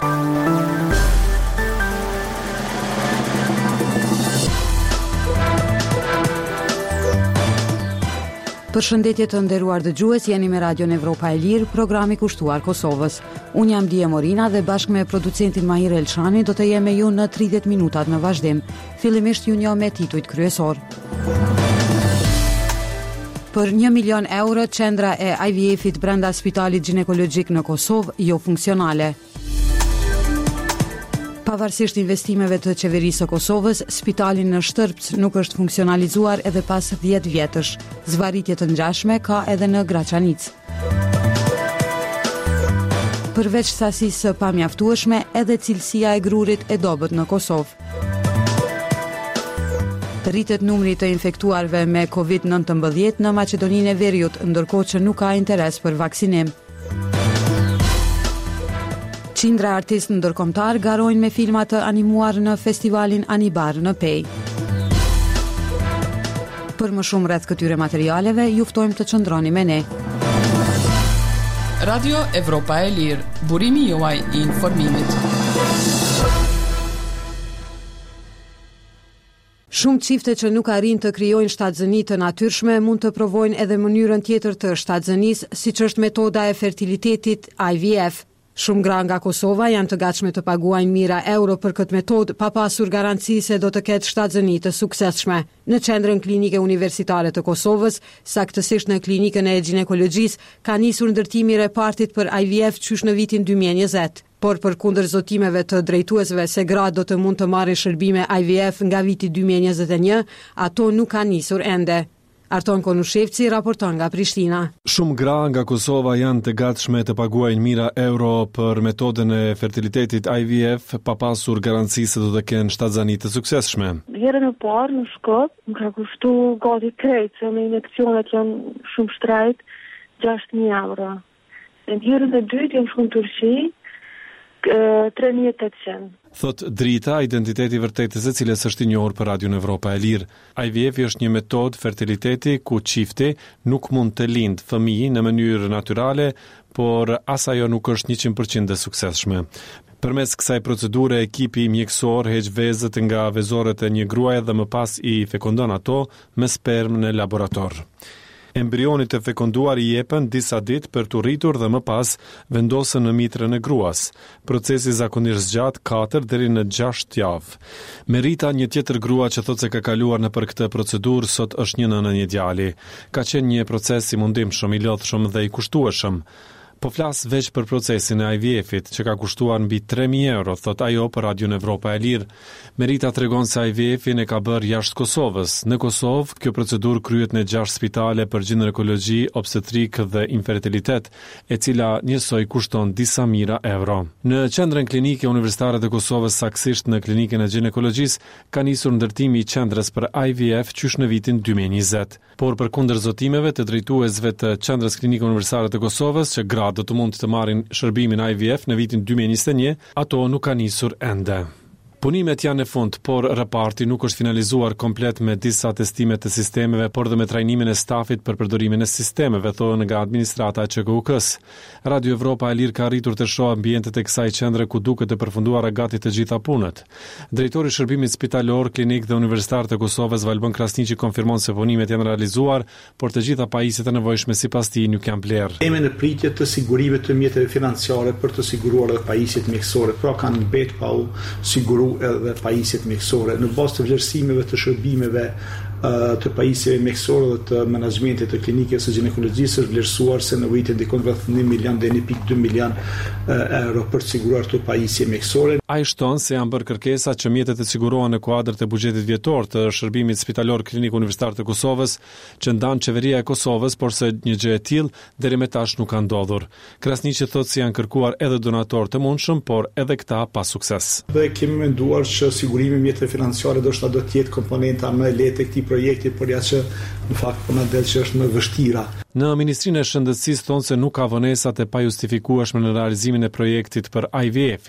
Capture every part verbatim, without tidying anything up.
Përshëndetje të nderuar dëgjues, jeni me Radion Evropa e Lirë, programi kushtuar Kosovës. Unë jam Dije Morina dhe bashkë me producentin Mahir Elshani do të jem me ju në tridhjetë minutat në vazhdim. Fillimisht ju njoh me titujt kryesor. Për një milion euro, qendra e I V F-it brenda Spitalit Ginekologjik në Kosovë jo funksionale. Pavarësisht investimeve të qeverisë së Kosovës, spitali në Shtërpc nuk është funksionalizuar edhe pas dhjetë vjetësh. Zvarritje të ngjashme ka edhe në Graçanic. Përveç sasisë së pamjaftueshme, edhe cilësia e grurit e dobët në Kosovë. Rritet numri të infektuarve me covid nëntëmbëdhjetë në Maqedoninë e Veriut, ndërkohë që nuk ka interes për vaksinim. Qindra artistë ndërkombëtar garojnë me filma të animuar në festivalin Anibar në Pej. Për më shumë rreth këtyre materialeve, ju ftojmë të qëndroni me ne. Radio Evropa e Lirë, burimi juaj i informimit. Shumë çifte që nuk arrin të krijojnë shtatzëni të natyrshme mund të provojnë edhe mënyrën tjetër të shtatzënisë, siç është metoda e fertilitetit I V F. Shumë gra nga Kosova janë të gatshme të paguajnë mijëra euro për këtë metodë pa pasur garanci se do të ketë shtatzëni të suksesshme. Në Qendrën Klinike Universitare të Kosovës, saktësisht në klinikën e ginekologjisë, ka nisur ndërtimi i repartit për I V F qysh në vitin dy mijë e njëzet. Por përkundër zotimeve të drejtuesve se gratë do të mund të marrin shërbime I V F nga viti dy mijë e njëzet e një, ato nuk kanë nisur ende. Arton Konushevci raporton nga Prishtina. Shumë gra nga Kosova janë të gatshme të paguajnë mijëra euro për metodën e fertilitetit I V F pa pasur garanci se do të kenë shtatzëni të suksesshme. Herën e parë në Shkop më ka kushtuar gati krejt, se me injeksionet janë shumë shtrejt, gjashtë mijë euro. Në herën e dytë jam shkuar në Turqi, tre mijë e tetëqind. Thot Drita, identiteti vërtetës e cilës është i njohur për Radion Evropa e Lirë. I V F është një metodë fertiliteti ku çifti nuk mund të lindë fëmijë në mënyrë natyrale, por as ajo nuk është njëqind përqind e suksesshme. Përmes kësaj procedure, ekipi mjekësor heq vezët nga vezorët e një gruaje dhe më pas i fekondon ato me sperm në laborator. Embrionit e fekonduar i jepen disa ditë për të rritur dhe më pas vendosën në mitrën e gruas. Procesi zakonisht zgjat katër deri në gjashtë javë. Merita, një tjetër grua që thotë se ka kaluar në për këtë procedurë, sot është një nënë një djali. Ka qenë një proces i mundimshëm, i lodhshëm dhe i kushtueshëm. Po flas veç për procesin e I V F-it, që ka kushtuar mbi tre mijë euro, thot ajo për Radion Evropa e Lirë. Merita tregon se I V F-in e ka bërë jashtë Kosovës. Në Kosovë, kjo procedurë kryhet në gjashtë spitale për ginekologji, obstetrik dhe infertilitet, e cila njësoj kushton disa mijëra euro. Në Qendrën Klinike Universitare të Kosovës, saktësisht në klinikën e ginekologjisë, ka nisur ndërtimi i qendrës për I V F qysh në vitin dy mijë e njëzet. Por përkundër zotimeve të drejtuesve të Qendrës Klinike Universitare të Kosovës, që gra do të mund të marrin shërbimin I V F në vitin dy mijë e njëzet e një, ato nuk ka nisur ende. Punimet janë në fund, por raporti nuk është finalizuar komplet me disa testime të sistemeve, por dhe me trajnimin e stafit për përdorimin e sistemeve, thonë nga administrata e Q K U K-s. Radio Evropa e Lirë ka arritur të shohë ambientet e kësaj qendre ku duket të përfunduara gati të gjitha punët. Drejtori i shërbimit spitalor, klinik dhe universitar të Kosovës, Valbon Krasniqi, konfirmon se punimet janë realizuar, por të gjitha pajisjet e nevojshme sipas tij nuk janë blerë. Jemi në pritje të sigurimit të mjeteve financiare për të siguruar edhe pajisjet mjekësore, pra kanë mbet pa u siguru edhe pajisjet mjekësore. Në bazë të vlerësimeve të shërbimeve të pajisjeve mjekësore dhe të menaxhmentit të klinikës së ginekologjisë është vlerësuar se nevojitet ndikon rreth një milion deri në pikë dy milion euro për të siguruar këto pajisje mjekësore. Ai shton se janë bërë kërkesa që mjetet të sigurohen në kuadër të buxhetit vjetor të shërbimit spitalor klinik universitar të Kosovës, që ndan qeveria e Kosovës, por se një gjë e tillë deri më tash nuk ka ndodhur. Krasniqi thotë se janë kërkuar edhe donator të mundshëm, por edhe këta pa sukses. Dhe kemi menduar që sigurimi i mjeteve financiare do të do të jetë komponenta më e lehtë e këtij projekti, por ja që në fakt po na del që është më vështira. Në Ministrinë e Shëndetësisë thonë se nuk ka vonesa të pajustifikueshme në realizimin e projektit për I V F-in.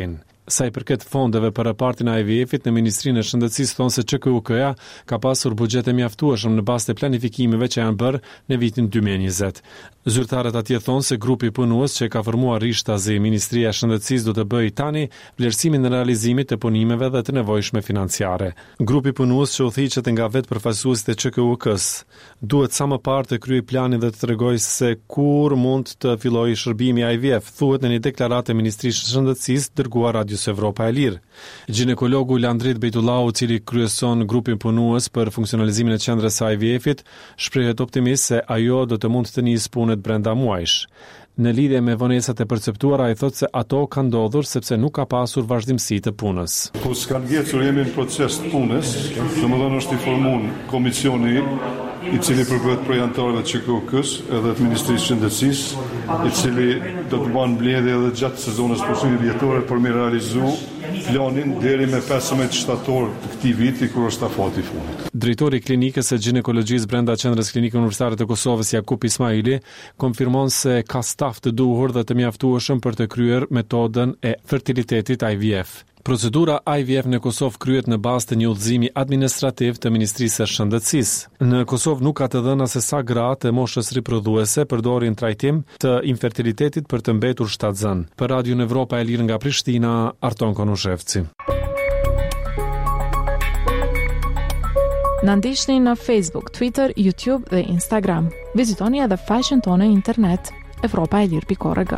Sa i përket fondeve për repartin e I V F-it, në Ministrinë e Shëndetësisë thonë se Ç K U K-ja ka pasur buxhet e mjaftueshëm në bazë të planifikimeve që janë bërë në vitin dy mijë e njëzet. Zyrtarët atje thonë se grupi punues që ka formuar rishtazi Ministria e Shëndetësisë do të bëjë tani vlerësimin e realizimit të punimeve dhe të nevojshme financiare. Grupi punues që udhëhiqet nga vetë përfaqësuesit e Ç K U K-s duhet sa më parë të kryejë planin dhe të tregojë se kur mund të fillojë shërbimi I V F, thuhet në një deklaratë e Ministrisë së Shëndetësisë dërguar Radios Evropa e Lirë. Ginekologu Landrit Bejtullau, i cili kryeson grupin punues për funksionalizimin e qendrës së I V F-it, shprehet optimist se ajo do të mund të nisë punët brenda muajsh. Në lidhje me vonesat e perceptuara, ai thotë se ato kanë ndodhur sepse nuk ka pasur vazhdimsi të punës. Po s'kan gjecur jemi në proces të punës, domethënë është i formuar komisioni i cili përbohet prej anëtarëve të Ç K U K-s edhe të Ministrisë së Shëndetësisë, i cili do të bëjë mbledhje edhe gjatë sezonit pushimit vjetor për me realizu planin deri me pesëmbëdhjetë shtator të këtij viti kur është afati i fundit. Drejtori i klinikës së ginekologjisë brenda Qendrës Klinike Universitare të Kosovës, Jakub Ismaili, konfirmon se ka staf të duhur dhe të mjaftueshëm për të kryer metodën e fertilitetit I V F. Procedura I V F në Kosovë kryhet në bazë të një udhëzimi administrativ të Ministrisë së Shëndetësisë. Në Kosovë nuk ka të dhëna se sa gra të moshës riprodhuese përdorin trajtim të infertilitetit për të mbetur shtatzën. Për Radion Evropa e Lirë nga Prishtina, Arton Konushevci. Na ndiqni në Facebook, Twitter, YouTube dhe Instagram. Vizitoni edhe faqen tonë internet evropa e lirë pikë org.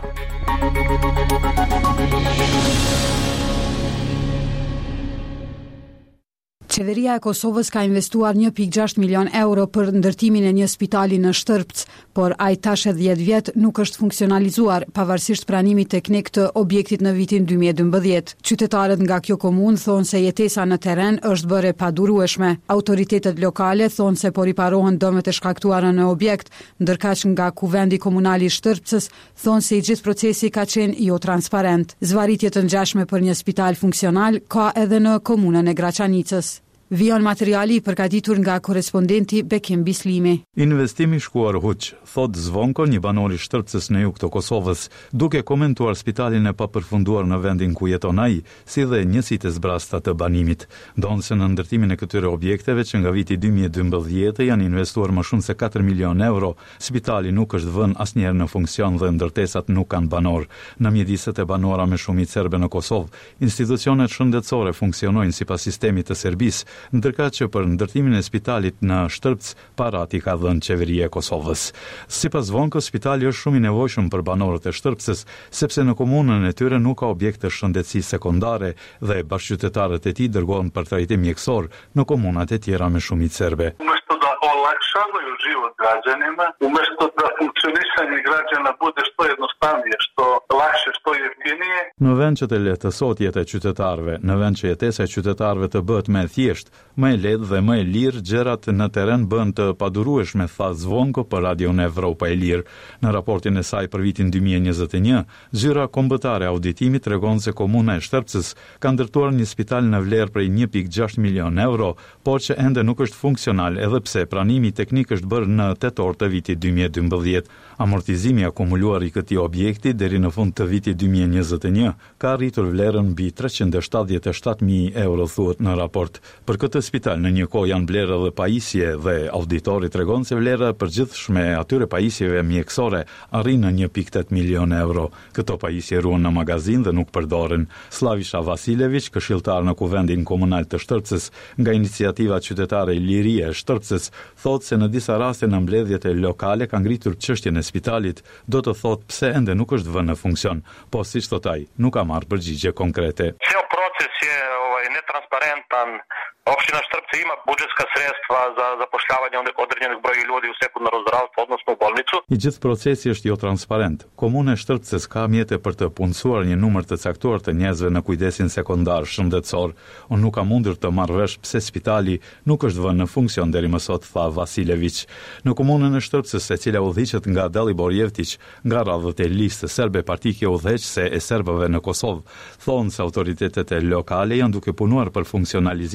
Qeveria e Kosovës ka investuar një pikë gjashtë milion euro për ndërtimin e një spitali në Shtërpc, por ai tash e dhjetë vjet nuk është funksionalizuar, pavarësisht pranimit teknik të objektit në vitin dy mijë e dymbëdhjetë. Qytetarët nga kjo komunë thonë se jetesa në terren është bërë e padurueshme. Autoritetet lokale thonë se po riparohen dëmet e shkaktuara në objekt, ndërkaq nga Kuvendi Komunal i Shtërpcës thonë se i gjithë procesi ka qenë jo transparent. Zvarritje të ngjashme për një spital funksional ka edhe në komunën e Graçanicës. Vion materiali i përgatitur nga korespondenti Bekim Bislimi. Investimi shkuar huq, thot Zvonko, një banor i Shtërpcës në jug të Kosovës, duke komentuar spitalin e papërfunduar në vendin ku jeton ai, si dhe njësitë e zbrasta të banimit. Donë se në ndërtimin e këtyre objekteve që nga viti dy mijë e dymbëdhjetë janë investuar më shumë se katër milion euro, spitali nuk është vënë asnjëherë në funksion dhe ndërtesat nuk kanë banor. Në mjediset e banora me shumicë serbe në Kosovë, institucionet shëndetësore funksionojnë sipas sistemit të Serbisë, ndërka që për ndërtimin e spitalit në Shtërpc parati ka dhënë qeveria e Kosovës. Sipas Vonkës, spitali është shumë i nevojshëm për banorët e Shtërpcës, sepse në komunën e tyre nuk ka objekte shëndetësi sekondare dhe bashkëqytetarët e tij dërgohen për trajtim mjekësor në komunat e tjera me shumicë serbe. Olakšavaju život građanima, umjesto da funkcionisanje građana bude što jednostavnije, što lakše, što jeftinije. Në vend që të lehtësohet jeta e qytetarëve, në vend që jetesa e qytetarëve të bëhet më e thjeshtë, më e lehtë dhe më e lirë, gjërat në terren bëhen të padurueshme, tha Zvonko për Radion Evropa e Lirë. Në raportin e saj për vitin dy mijë e njëzet e një, zyra kombëtare e auditimit tregon se komuna e Shtërpcës ka ndërtuar një spital në vlerë prej një pikë gjashtë milion euro, por që ende nuk është funksional edhe pse pranimi teknik është bërë në tetor të vitit dy mijë e dymbëdhjetë. Amortizimi akumuluar i këtij objekti deri në fund të vitit dy mijë e njëzet e një ka arritur vlerën mbi treqind e shtatëdhjetë e shtatë mijë euro, thuhet në raport. Për këtë spital në një kohë janë blerë edhe pajisje dhe auditori tregon se vlera e përgjithshme e atyre pajisjeve mjekësore arrin në një pikë tetë milion euro. Këto pajisje ruhen në magazin dhe nuk përdoren. Slavisha Vasilević, këshilltar në Kuvendin Komunal të Shtërpcës nga iniciativa qytetare Liria e Shtërpcës, thotë se në disa raste në mbledhjet e lokale ka ngritur çështjen e spitalit, do të thotë pse ende nuk është vënë në funksion, po siç thot ai, nuk ka marrë përgjigje konkrete. Ceo proces je ovaj netransparentan. Opština Štrpce ima budžetska sredstva za zapošljavanje određenog broja ljudi u sekundarno zdravstvo, odnosno u bolnicu. I gjithë procesi është jo transparent. Komuna e Shtërpcës ka mjete për të punësuar një numër të caktuar të njerëzve në kujdesin sekondar shëndetësor. Unë nuk kam mundur të marrë vesh pse spitali nuk është vënë në funksion deri më sot, tha Vasilević. Në komunën e Shtërpcës, e cila udhëhiqet nga Dalibor Jevtić, nga radhët e listës serbe partike udhëheqëse e serbëve në Kosovë, thonë se autoritetet e lokale janë duke punuar për funksionalizimin e spitalit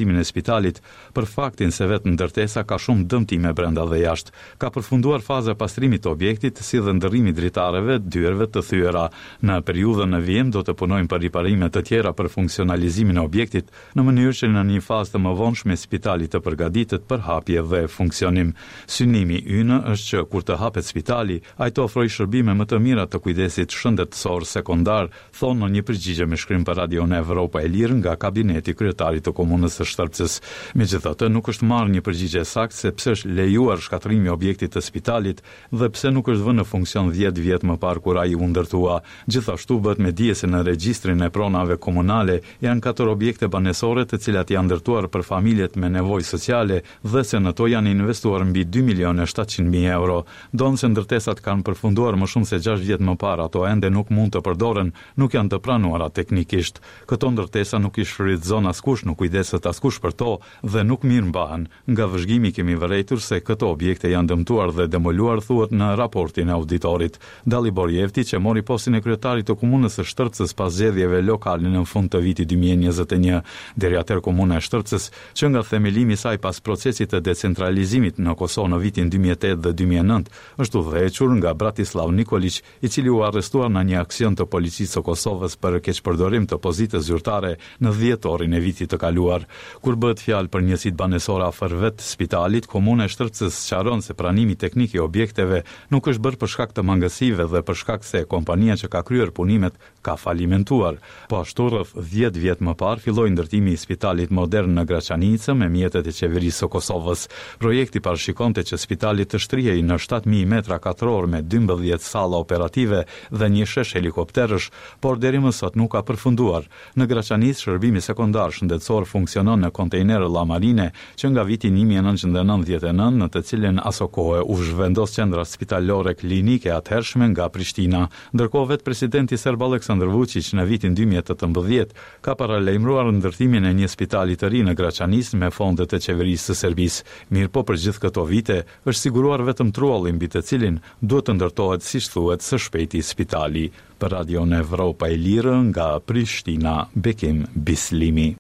spitalit për faktin se vetë ndërtesa ka shumë dëmtime brenda dhe jashtë. Ka përfunduar faza pastrimit të objektit si dhe ndërrimi dritareve, dyerve të thyera. Në periudhën në vijim do të punojmë për riparime të tjera për funksionalizimin e objektit, në mënyrë që në një fazë të mëvonshme spitali të përgatitet për hapje dhe funksionim. Synimi ynë është që kur të hapet spitali, ai të ofrojë shërbime më të mira të kujdesit shëndetësor sekondar, thonë në një përgjigje me shkrim për Radio në Evropa e Lirë nga kabineti kryetarit të komunës së Shtrpcës. Megjithatë, nuk është marrë një përgjigje saktë se pse është lejuar shkatërrimi i objektit të spitalit dhe pse nuk është vënë në funksion dhjetë vjet më parë kur ai u ndërtua. Gjithashtu bëhet me dije se në regjistrin e pronave komunale janë katër objekte banesore të cilat janë ndërtuar për familjet me nevojë sociale dhe se në to janë investuar mbi dy milionë e shtatëqind mijë euro. Donë se ndërtesat kanë përfunduar më shumë se gjashtë vjet më parë, ato ende nuk mund të përdoren, nuk janë të pranuara teknikisht. Këto ndërtesa nuk i shfrytëzon askush, nuk kujdeset askush për to dhe nuk mirëmbahen. Nga vëzhgimi kemi vërejtur se këto objekte janë dëmtuar dhe demoluar, thuhet në raportin e auditorit. Dalibor Jefti, që mori postin e kryetarit të komunës së Shtrpcës pas zgjedhjeve lokale në fund të vitit dy mijë e njëzet e një, deri atëherë komuna e Shtrpcës, që nga themelimi i saj pas procesit të decentralizimit në Kosovë në vitin dy mijë e tetë dhe dy mijë e nëntë, është udhëhequr nga Bratislav Nikolić, i cili u arrestuar në një aksion të policisë së Kosovës për keqpërdorim të pozitës zyrtare në dhjetorin e vitit të kaluar. Kur bëhet fjalë për njësitë banesore afër vetë spitalit, komuna e Shtrpcës sqaron se pranimi teknik i objekteve nuk është bërë për shkak të mangësive dhe për shkak se kompania që ka kryer punimet ka falimentuar. Po ashtu rreth dhjetë vjet më parë filloi ndërtimi i spitalit modern në Graçanicë me mjetet e qeverisë së Kosovës. Projekti parashikonte që spitali të shtrihej në shtatë mijë metra katror me dymbëdhjetë salla operative dhe një shesh helikopterësh, por deri më sot nuk ka përfunduar. Në Graçanicë shërbimi sekondar shëndetësor funksionon në kontejnerë llamarine që nga viti një mijë e nëntëqind e nëntëdhjetë e nëntë, në të cilën aso kohë u zhvendos qendra spitalore klinike atëhershme nga Prishtina. Ndërkohë vetë presidenti serb Aleksandar Vučić në vitin dy mijë e tetëmbëdhjetë ka paralajmëruar ndërtimin e një spitali të ri në Graçanicë me fonde të qeverisë së Serbisë. Mirpo për gjithë këto vite është siguruar vetëm trulli mbi të cilin duhet të ndërtohet, siç thuhet, së shpejti spitali. Për Radio në Evropa e Lirë nga Prishtina, Bekim Bislimi.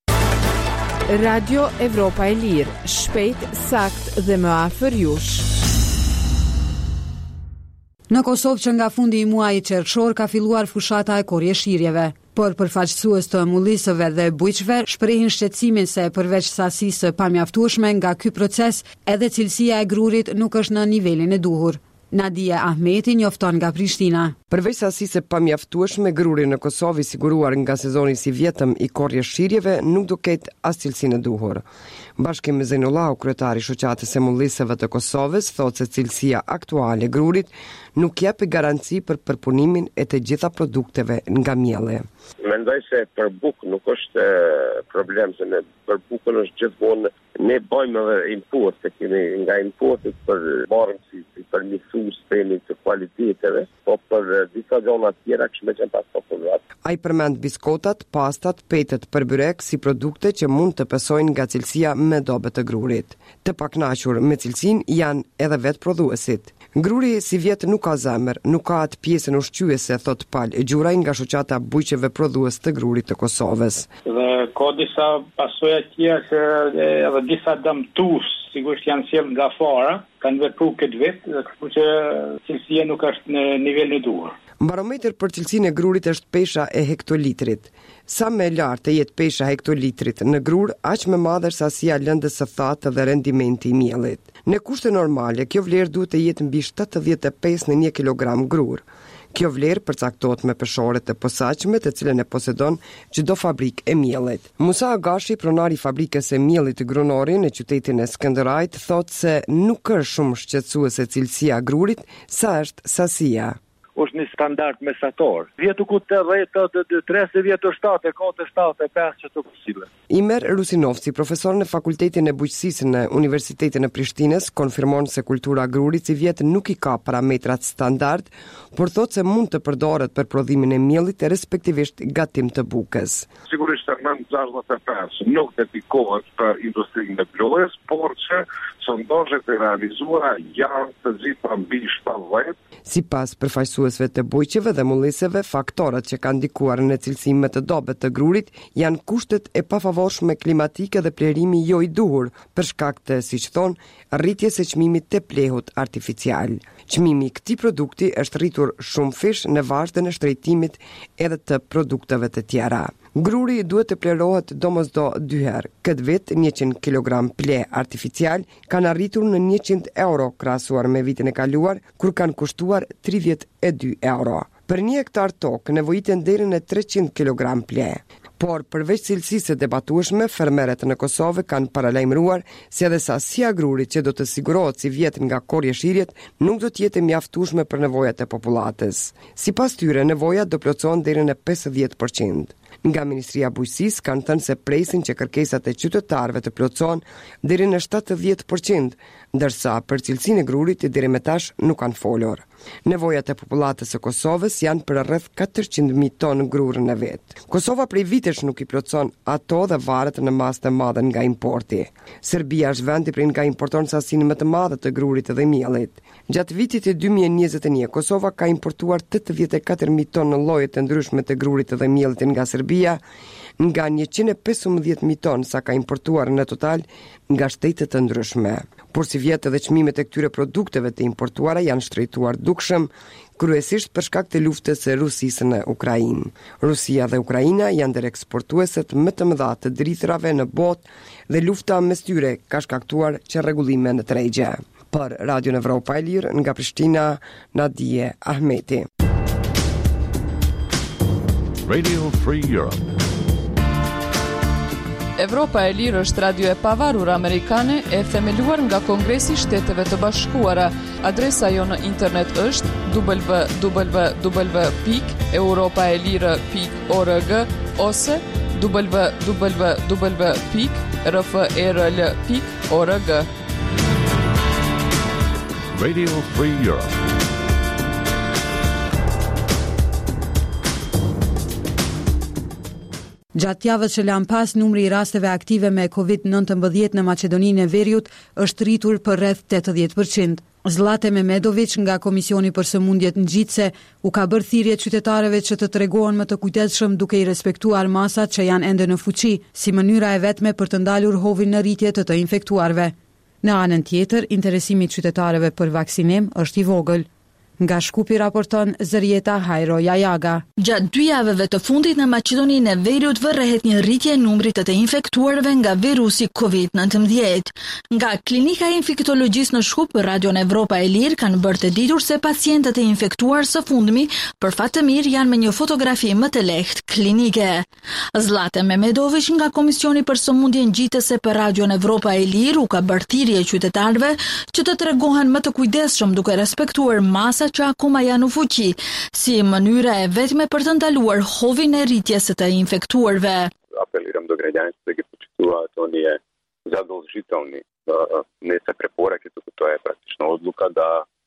Radio Evropa e Lirë, shpejt, sakt dhe më afër jush. Në Kosovë që nga fundi i muajit qershor ka filluar fushata e korjeshirjeve. Por përfaqësues të mullisëve dhe bujqve shprehin shqetësimin se përveç sasisë pamjaftueshme nga ky proces, edhe cilësia e grurit nuk është në nivelin e duhur. Nadia Ahmeti njofton nga Prishtina. Përveç sasisë pamjaftueshme, gruri në Kosovë i siguruar nga sezoni si vjetëm i korrjeshirjeve nuk do ketë as cilësinë e duhur. Bashkë me Zejnullahu, kryetari i shoqatës së mullisëve të Kosovës, thotë se cilësia aktuale e grurit nuk jep garanci për përpunimin e të gjitha produkteve nga mielli. Mendoj se për buk nuk është problem, se ne për bukën është gjithmonë ne bëjmë edhe import, se kemi nga importet për marrëm si, si për një sus themi të kualiteteve, po për disa gjona tjera këshme që në pas populat. Ai përmend biskotat, pastat, petet për byrek si produkte që mund të pesojnë nga cilësia me dobe të grurit. Të paknaqur me cilësinë janë edhe vetë prodhuesit. Gruri si vjet nuk ka zemër, nuk ka atë pjesën ushqyese, thot Pal Gjuraj nga shoqata bujqeve prodhues të grurit të Kosovës. Dhe ka disa pasoja tjera që edhe disa dëmtues sigurisht janë sjell nga fara, kanë vepruar këtë vit, dhe kështu që cilësia nuk është në nivelin e duhur. Barometër për cilësinë e grurit është pesha e hektolitrit. Sa më e lartë të jetë pesha e hektolitrit në grur, aq më madhe është sasia lëndës së thatë dhe rendimenti i miellit. Në kushte normale, kjo vlerë duhet të jetë mbi shtatëdhjetë e pesë në një kilogram grur. Kjo vlerë përcaktohet me peshore të posaçme, të cilën e posedon çdo fabrikë e miellit. Musa Agashi, pronari i fabrikës së miellit të Grunori në qytetin e Skënderajt, thotë se nuk është shumë shqetësuese cilësia e grurit, sa është sasia. Është një standard mesator. Vjetu ku të dhjetë, të tresë, vjetu shtatë, kote shtatë, pesë që të kusile. Imer Rusinovci, profesor në Fakultetin e Bujqësisë në Universitetin e Prishtinës, konfirmon se kultura e grurit si vjet nuk i ka parametrat standard, por thotë se mund të përdoret për prodhimin e miellit e respektivisht gatim të bukës. Sigurisht të nëntë gjashtëdhjetë e pesë nuk dedikohet për industrinë e blojës, por që sondazhet e realizuara janë të gjitha mbi shtatëdhjetë. Sipas përfaqësuesve të bujqeve dhe mulliseve, faktorët që kanë ndikuar në cilësinë më të dobët të grurit janë kushtet e pafavorshme klimatike dhe plerimi jo i duhur, për shkak të, siç thon, rritjes së çmimit të plehut artificial. Çmimi i këtij produkti është rritur shumë fish në vazhdën e shtrejtimit edhe të produkteve të tjera. Gruri duhet të plerohet domosdo dy herë. Këtë vit njëqind kilogram ple artificial kanë arritur në njëqind euro krahasuar me vitin e kaluar, kur kanë kushtuar tridhjetë e dy euro. Për një hektar tokë nevojiten deri në treqind kilogram ple. Por përveç cilësisë së debatueshme, fermerët në Kosovë kanë paralajmëruar se edhe sasia grurit që do të sigurohet si vjet nga korrjeshirjet nuk do të jetë mjaftueshme për nevojat e popullatës. Sipas tyre, nevoja do plotësohen deri në pesëdhjetë përqind. Nga Ministria e Bujqësisë kanë thënë se presin që kërkesat e qytetarëve të plotësohen deri në shtatëdhjetë përqind, ndërsa për cilësinë e grurit deri më tash nuk kanë folur. Nevojat e popullatës së Kosovës janë për rreth katërqind mijë ton grur në vet. Kosova prej vitesh nuk i plotëson ato dhe varet në masë të madhe nga importi. Serbia është vendi prej nga importon sasinë më të madhe të grurit dhe miellit. Gjatë vitit të dy mijë e njëzet e një, Kosova ka importuar tetëdhjetë e katër mijë ton në lloje të ndryshme të grurit dhe miellit nga Serbia, nga njëqind e pesëmbëdhjetë mijë ton sa ka importuar në total nga shtete të ndryshme. Por si vjetë edhe çmimet e këtyre produkteve të importuara janë shtrejtuar dukshëm, kryesisht për shkak të luftës së Rusisë në Ukrainë. Rusia dhe Ukraina janë ndër eksportueset më të mëdha të drithrave në botë dhe lufta mes tyre ka shkaktuar çarrregullime në tregje. Për Radio Evropa e Lirë nga Prishtina, Nadije Ahmeti. Radio Free Europe. Evropa e Lirë është radio e pavarur amerikane e themeluar nga Kongresi i Shteteve të Bashkuara. Adresa jo në internet është w w w pikë europaelire pikë org ose w w w pikë r f r l pikë org. Radio Free Europe. Gjatë javës që lan pas, numri i rasteve aktive me kovid nëntëmbëdhjetë në Maqedoninë e Veriut është rritur për rreth tetëdhjetë përqind. Zlate Memedović nga Komisioni për Sëmundjet Ngjitse u ka bërë thirrje qytetarëve që të tregohen më të kujdesshëm duke i respektuar masat që janë ende në fuqi, si mënyra e vetme për të ndalur hovin në rritje të të infektuarve. Në anën tjetër, interesimi i qytetarëve për vaksinim është i vogël. Nga Shkupi raporton Zërieta Hajro Jajaga. Gjatë dy javëve të fundit në Maqedoninë e Veriut vërrehet një rritje e numrit të të infektuarve nga virusi kovid nëntëmbëdhjetë. Nga Klinika e Infektologjisë në Shkup, Radio Evropa e Lirë kanë bërë të ditur se pacientët e infektuar së fundmi për fat të mirë janë me një fotografi më të lehtë klinike. Zlate Memedović nga Komisioni për Sëmundje Ngjitëse për Radio Evropa e Lirë u ka bërë thirrje qytetarëve që të tregohen më të kujdesshëm duke respektuar masat që akoma janë në fuqi, si mënyra e vetme për të ndaluar hovin e rritjes së të infektuarve. Apeliram do građanstva da ги почитуваат оние задолжителни не се препораки, туку тоа е практично одлука да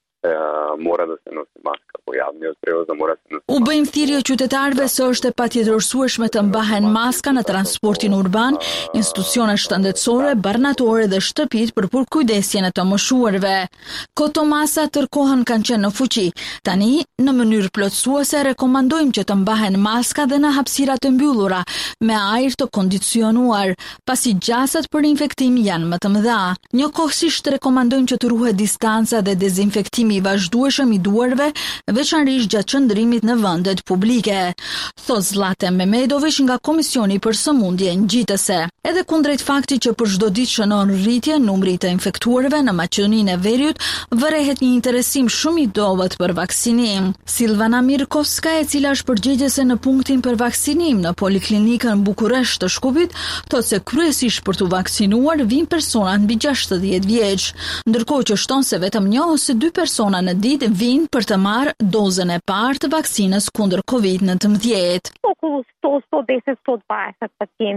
mora da se nosi maska po javni prevoz, mora se nosi. U bëjmë thirrje qytetarëve se është e patjetërsueshme të mbahen maska në transportin urban, institucione shëndetësore, barnatore dhe shtëpit për përkujdesjen e të moshuarve. Këto masa tërkohën kanë qenë në fuqi. Tani, në mënyrë plotësuese rekomandojmë që të mbahen maska dhe në hapësira të mbyllura me ajër të kondicionuar, pasi gjasat për infektim janë më të mëdha. Njëkohësisht rekomandojmë që të ruhet distanca dhe dezinfektimi i vazhdueshëm i duarve, veçanërisht gjatë qëndrimit në vendet publike. Thot Zlate Memedović nga Komisioni për Sëmundje Ngjitëse. Edhe kundrejt faktit që për çdo ditë shënon rritje numri të infektuarve në Maqedoninë e Veriut, vërehet një interesim shumë i dobët për vaksinim. Silvana Mirkovska, e cila është përgjegjëse në punktin për vaksinim në Poliklinikën Bukuresht të Shkupit, thot se kryesisht për të vaksinuar vijnë persona mbi gjashtëdhjetë vjeç, ndërkohë që shton se vetëm një ose dy persona në ditë vinë për të marrë dozën e parë të vaksinës kundër kovid nëntëmbëdhjetë. Около сто до сто десет до сто двадесет пациенти.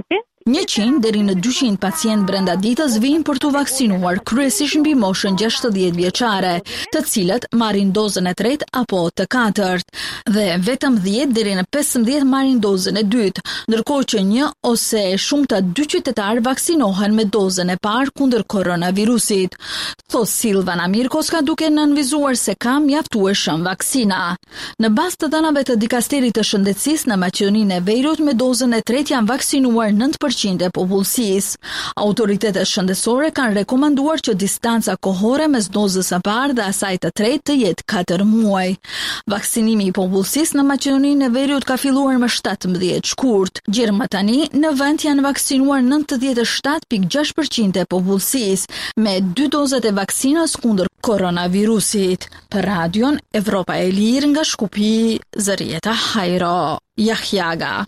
njëqind deri në dyqind pacient brenda ditës vinë për të vaksinuar, kryesisht mbi moshën gjashtëdhjetë vjeçare, të cilët marrin dozën e tretë apo të katërt, dhe vetëm dhjetë deri në pesëmbëdhjetë marrin dozën e dytë, ndërkohë që një ose shumëta dy qytetarë vaksinohen me dozën e parë kundër koronavirusit. Thos Silvana Mirkoska duke nënvizuar se ka mjaftueshëm vaksina. Në bazë të dhënave të dikasterit të shëndetësisë në Maqedoninë e Veriut me dozën e tretë janë vaksinuar nëntë përqind e popullsisë. Autoritetet shëndetësore kanë rekomanduar që distanca kohore mes dozës së parë dhe asaj të tretë të jetë katër muaj. Vaksinimi i popullsisë në Maqedoninë e Veriut ka filluar më shtatëmbëdhjetë shkurt. Gjërmë tani në vend janë vaksinuar nëntëdhjetë e shtatë pikë gjashtë përqind e popullsisë me dy dozat e vaksinës kundër koronavirusit. Për radion Evropa e Lirë nga Shkupi, Zërieta Hajro, Jahjaga.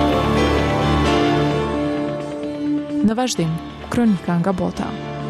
Në vazhdim, kronika nga bota.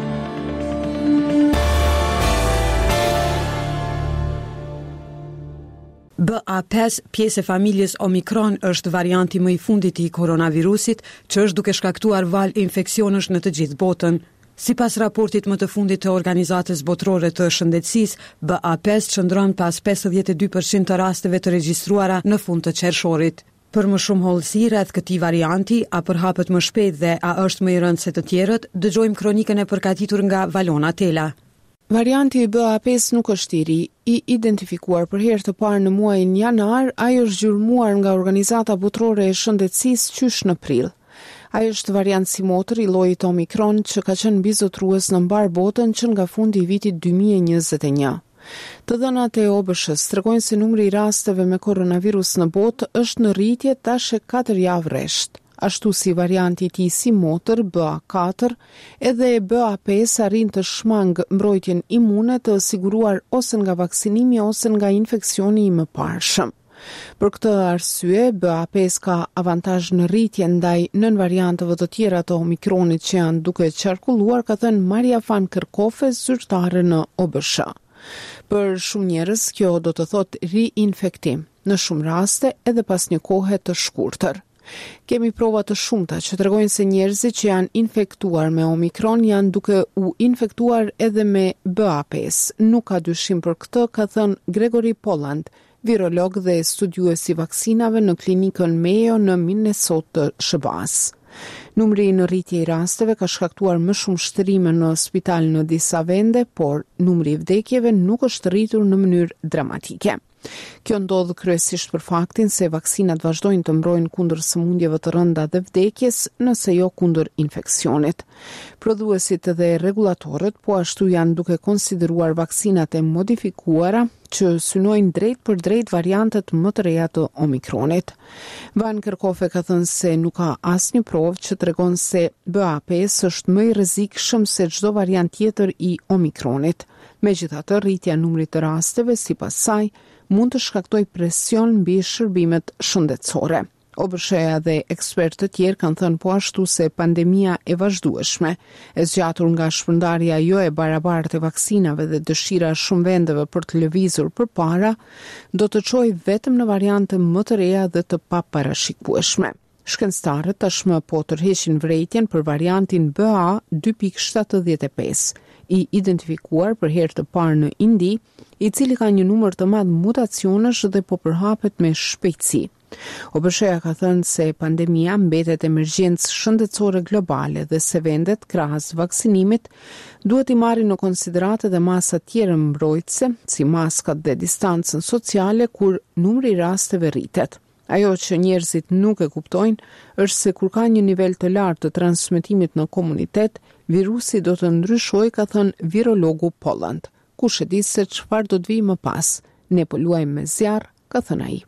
B A pesë, pjesë e familjes Omikron, është varianti më i fundit i koronavirusit, që është duke shkaktuar val infeksionësh në të gjithë botën. Sipas raportit më të fundit të Organizatës Botërore të Shëndetësisë, B A pesë qëndron pas pesëdhjetë e dy përqind të rasteve të regjistruara në fund të qershorit. Për më shumë hollësi rreth këtij varianti, a përhapet më shpejt dhe a është më i rëndë se të tjerët, dëgjojmë kronikën e përgatitur nga Valona Tela. Varianti i B A pesë nuk është i ri, i identifikuar për herë të parë në muajin janar, ai është zgjurmuar nga Organizata Botërore e Shëndetësisë qysh në prill. Ai është variant si motër i llojit Omikron që ka qenë mbizotrues në mbar botën që nga fundi i vitit dy mijë e njëzet e një. Të dhënat e O B S H-s tregojnë se numri i rasteve me koronavirus në botë është në rritje tash e katër javë rresht. Ashtu si varianti i tij si motër B A katër, edhe B A pesë arrin të shmang mbrojtjen imune të siguruar ose nga vaksinimi ose nga infeksioni i mëparshëm. Për këtë arsye, B A pesë ka avantazh në rritje ndaj nën varianteve të tjera të Omikronit që janë duke qarkulluar, ka thënë Maria van Kerkhofe, zyrtare në O B S H. Për shumë njerëz kjo do të thotë riinfektim, në shumë raste edhe pas një kohe të shkurtër. Kemi prova të shumta që tregojnë se njerëzit që janë infektuar me Omikron janë duke u infektuar edhe me B A pesë. Nuk ka dyshim për këtë, ka thënë Gregory Poland, virolog dhe studiues i vaksinave në klinikën Mayo në Minnesota të S B A-s. Numri në rritje i rasteve ka shkaktuar më shumë shtrime në spital në disa vende, por numri i vdekjeve nuk është rritur në mënyrë dramatike. Kjo ndodh kryesisht për faktin se vaksinat vazhdojnë të mbrojnë kundër sëmundjeve të rënda dhe vdekjes, nëse jo kundër infeksionit. Prodhuesit dhe regulatorët po ashtu janë duke konsideruar vaksinat e modifikuara që synojnë drejt për drejt variantet më të reja të Omikronit. Van Kerkhofe ka thënë se nuk ka asnjë provë që tregon se B A pesë është më i rrezikshëm se çdo variant tjetër i Omikronit. Megjithatë, rritja e numrit të rasteve sipas saj mund të shkaktoj presion mbi shërbimet shëndetësore. O B S H-ja dhe ekspertë të tjerë kanë thënë po ashtu se pandemia e vazhdueshme, e zgjatur nga shpërndarja jo e barabartë e vaksinave dhe dëshira shumë vendeve për të lëvizur përpara, do të çojë vetëm në variante më të reja dhe të paparashikueshme. Shkencëtarët tashmë po tërheqin vërejtjen për variantin B A dy pikë shtatëdhjetë e pesë, i identifikuar për herë të parë në Indi, i cili ka një numër të madh mutacionesh dhe po përhapet me shpejtësi. O B S H-ja ka thënë se pandemia mbetet emergjencë shëndetësore globale dhe se vendet krahas vaksinimit duhet i marrin në konsideratë edhe masa tjera mbrojtëse, si maskat dhe distancën sociale kur numri i rasteve rritet. Ajo që njerëzit nuk e kuptojnë është se kur ka një nivel të lartë të transmetimit në komunitet, virusi do të ndryshojë, ka thënë virologu Poland. Kush e di se çfarë do të vijë më pas? Ne po luajmë me zjarr, ka thënë ai.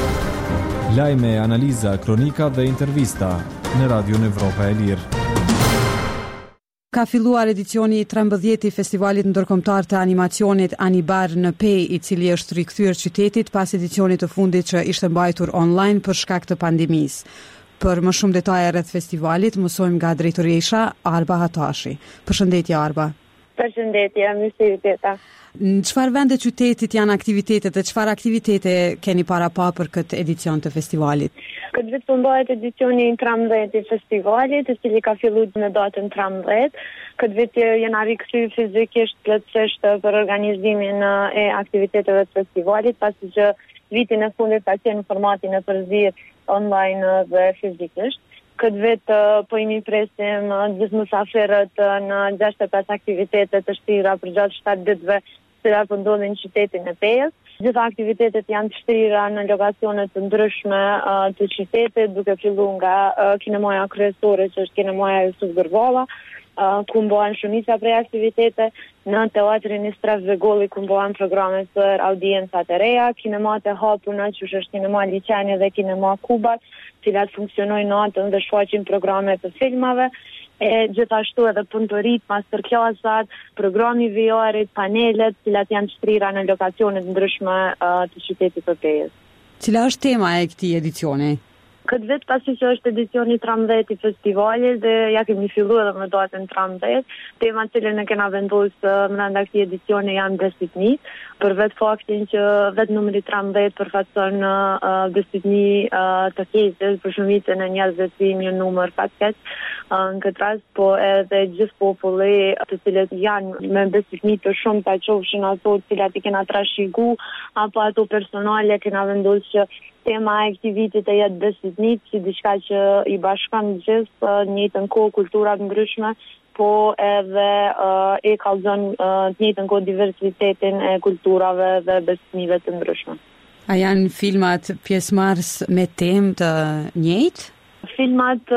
Lajme, analiza, kronika dhe intervista në Radion Evropa e Lirë. Ka filluar edicioni i trembëdhjetë i festivalit ndërkombëtar të animacionit Anibar në Pej, i cili është rikthyer qytetit pas edicionit të fundit që ishte mbajtur online për shkak të pandemisë. Për më shumë detaje rreth festivalit, mësojmë nga drejtoresha Arba Hatashi. Përshëndetje Arba. Përshëndetje, mirë se jeta. Në çfarë vende qytetit janë aktivitetet dhe çfarë aktivitete keni para pa për këtë edicion të festivalit? Këtë vit përmbahet edicioni tridhjetë i festivalit, i cili ka filluar në datën tridhjetë. Këtë vit jena rikthyer fizikisht plotësisht për organizimin e aktiviteteve të festivalit, pasi që vitin e fundit ka qenë në formatin e përzierë online dhe fizikisht. Këtë vit po imi presim gjithë mysafirët në gjashtëdhjetë e pesë aktivitete të shtira për gjatë shtatë ditëve që po ndodhin në qytetin e Pejës. Gjitha aktivitetet janë të shtrira në lokasione të ndryshme uh, të qytetit, duke filluar nga uh, kinemaja kryesore, që është kinemaja Jusuf Gërvalla, uh, ku mbohen shumica prej aktivitete, në teatrin Istraf Begolli, ku mbohen programe për audiencat e reja, kinemat e hapuna, që është kinema Liçeni dhe kinema Kubat, cilat funksionojnë natën dhe shfaqin programe të filmave. E gjithashtu edhe punëtorit, masterclassat, programi V R-it, panelet, cilat janë shtrira në lokacione të ndryshme uh, të qytetit të Pejës. Cila është tema e këtij edicioni? Këtë vit, pasi që është edicioni tridhjetë i festivalit dhe ja kemi filluar edhe me datën tridhjetë, tema cilën e kena vendosur brenda këtij edicioni janë besitni, për vetë faktin që vetë numri tridhjetë përfaqëson uh, besitni uh, të keqes për shumicën e njerëzve që një numër fatkeq. Uh, në këtë rast, po edhe gjithë populli të cilët janë me besitni të shumta, qofshin ato të cilat i kena trashëgu apo ato personale, kena vendosur që tema e këtij viti të jetë besitni, si diçka që i bashkon gjithë në njëjtën kohë kultura të ndryshme, po edhe uh, e kallëzon uh, të njëjtën kohë diversitetin e kulturave dhe besitnive të ndryshme. A janë filmat pjesëmarrës me temë të njëjtë? Filmat,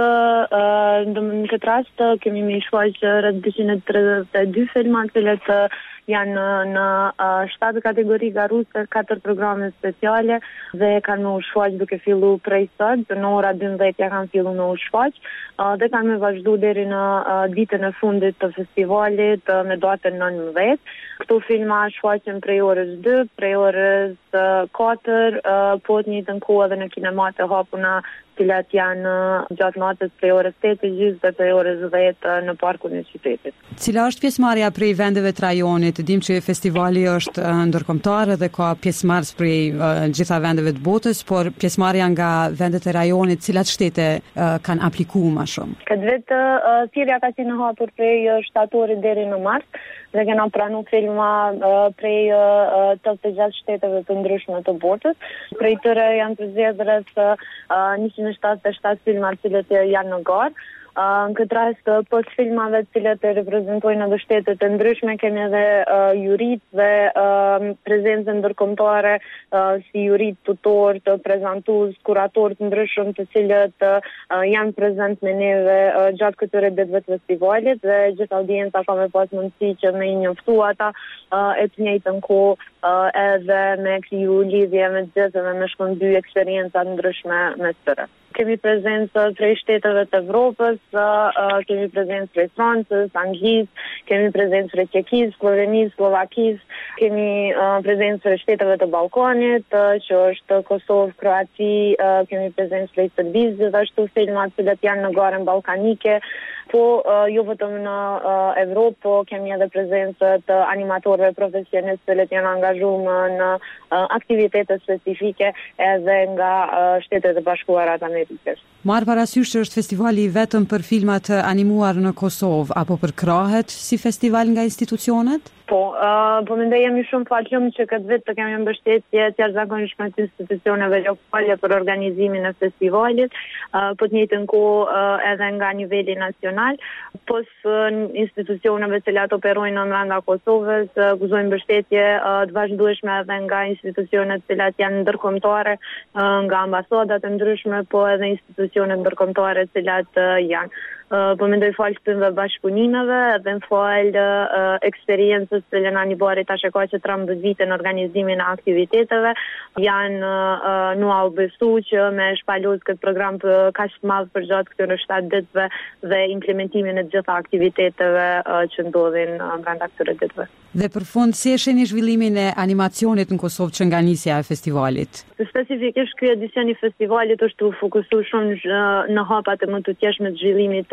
uh, në këtë rast, kemi me shfaqë rreth dyqind e tridhjetë e dy filmat, cilët uh, janë në uh, shtatë kategori garuse, katër programe speciale dhe kanë me u shfaq duke fillu prej sot, në ora dymbëdhjetë ja kanë fillu me u shfaq, uh, dhe kanë me vazhdu deri në uh, ditën e fundit të festivalit uh, me datën nëntëdhjetë. Këto filma shfaqen prej orës dy, prej orës uh, katër, uh, po të njëjtën kohë edhe në kinemat e hapuna, cilat janë gjatë natës prej orës tetë e gjys dhe prej orës dhjetë në parkun e qytetit. Cila është pjesëmarrja prej vendeve të rajonit? Dim që festivali është uh, ndërkombëtar dhe ka pjesëmarrës prej uh, gjitha vendeve të botës, por pjesëmarrja nga vendet e rajonit, cilat shtete uh, kanë aplikuar më shumë? Këtë vit uh, thirrja ka qenë hapur prej shtatorit deri në mars dhe kena pranu filma uh, prej uh, të gjashtë shteteve të ndryshme të botës. Prej tyre janë përzgjedhur rreth uh, njëqind e shtatëdhjetë e shtatë filma të cilët janë në garë. Uh, në këtë rast, pos filmave të cilët e reprezentojnë edhe shtetet e ndryshme, kemi edhe uh, jurit dhe uh, prezencën ndërkombëtare uh, si jurit tutor të prezantues, kurator të ndryshëm të cilët uh, janë prezent me neve uh, gjatë këtyre ditëve të festivalit dhe gjithë audienca ka me pas mundësi që me i njoftu ata uh, e të njëjtën kohë uh, edhe me kriju lidhje me të gjithë dhe me shkëndy eksperienca ndryshme me tyre. Kemi prezencë prej shteteve të Evropës, uh, kemi prezencë prej Francës, Anglisë, kemi prezencë prej Çekisë, Slovenisë, Slovakisë, kemi uh, prezencë prej shteteve të Ballkanit, uh, që është Kosovë, Kroaci, uh, kemi prezencë prej Serbisë, gjithashtu filmat që janë në garën ballkanike, po uh, jo vetëm në uh, Evropë, po kemi edhe prezencë të animatorëve profesionistë që janë angazhuar në uh, aktivitete specifike edhe nga uh, Shtetet e Bashkuara të Amerikës. Marr parasysh që është festivali vetëm për filmat animuar në Kosovë, apo përkrahet si festival nga institucionet? Po, uh, po mendoj jemi shumë falshëm që këtë vit të kemi mbështetje të jashtëzakonshme të institucioneve lokale për organizimin e festivalit, uh, po të njëjtën kohë uh, edhe nga niveli nacional, pos uh, institucioneve që ato operojnë në brenda Kosovës, uh, gëzojnë mbështetje uh, të vazhdueshme edhe nga institucionet që janë ndërkombëtare, uh, nga ambasadat e ndryshme, po edhe institucionet ndërkombëtare që uh, janë. Uh, po mendoj falë të bashkëpunimeve edhe në falë uh, eksperiencës që Lena Nibari tash e ka që tridhjetë vite në organizimin e aktiviteteve, janë uh, nua u besu që me shpaluz këtë program për kaq të madh për gjatë këtyre shtatë ditëve dhe implementimin e të gjitha aktiviteteve uh, që ndodhin uh, brenda këtyre ditëve. Dhe për fund, si e shihni zhvillimin e animacionit në Kosovë që nga nisja e festivalit? Specifikisht ky edicion i festivalit është u fokusuar shumë në hapat e më të tjeshme të zhvillimit të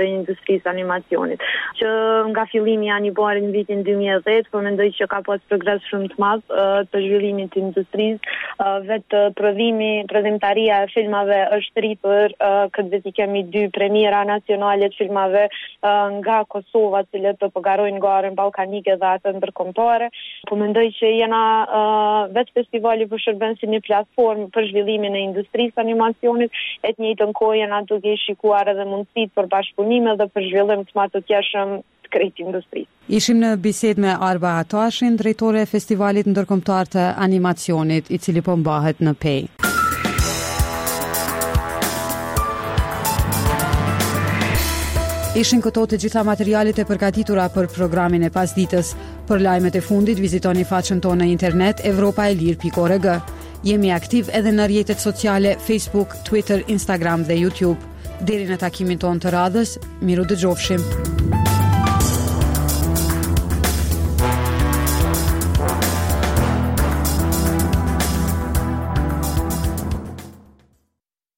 të industrisë animacionit. Që nga fillimi i Anibarit në vitin dy mijë e dhjetë, po mendoj që ka pas progres shumë të madh të zhvillimit të industrisë. Vetë prodhimi, prodhimtaria e filmave është rritur, këtë vit i kemi dy premiera nacionale të filmave nga Kosova, të cilët të përgarojnë garën ballkanike dhe atë ndërkombëtare. Po mendoj që jena vetë festivali po shërben si një platformë për zhvillimin e industrisë animacionit, e të njëjtën kohë jena duke shikuar edhe mundësitë për bashkëpunime dhe për zhvillim të matutjeshëm të krejt industrisë. Ishim në bisedë me Arba Atashin, drejtore e Festivalit Ndërkombëtar të Animacionit, i cili po mbahet në Pej. Ishin këto të gjitha materialet e përgatitura për programin e pasditës. Për lajmet e fundit, vizitoni faqen tonë në internet evropa e lir pikë org. Jemi aktiv edhe në rrjetet sociale Facebook, Twitter, Instagram dhe YouTube. Deri në takimin tonë të radhës, miru dëgjofshim.